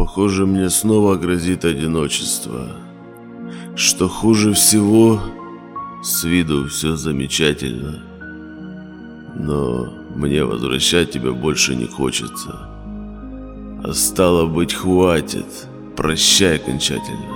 Похоже, мне снова грозит одиночество. Что хуже всего, с виду все замечательно. Но мне возвращать тебя больше не хочется. А стало быть, хватит. Прощай окончательно.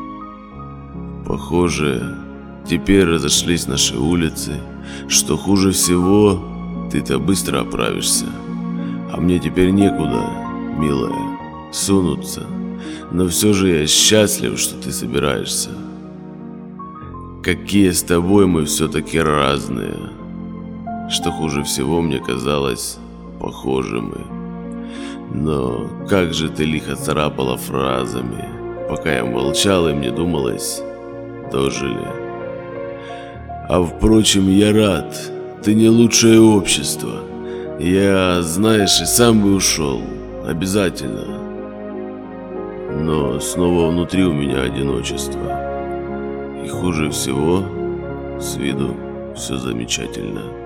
Похоже, теперь разошлись наши улицы. Что хуже всего, ты-то быстро оправишься. А мне теперь некуда, милая, сунуться. Но все же я счастлив, что ты собираешься. Какие с тобой мы все-таки разные. Что хуже всего, мне казалось, похожи мы. Но как же ты лихо царапала фразами. Пока я молчал, и мне думалось, дожили. А впрочем, я рад. Ты не лучшее общество. Я, знаешь, и сам бы ушел. Обязательно. Но снова внутри у меня одиночество. И хуже всего, с виду все замечательно.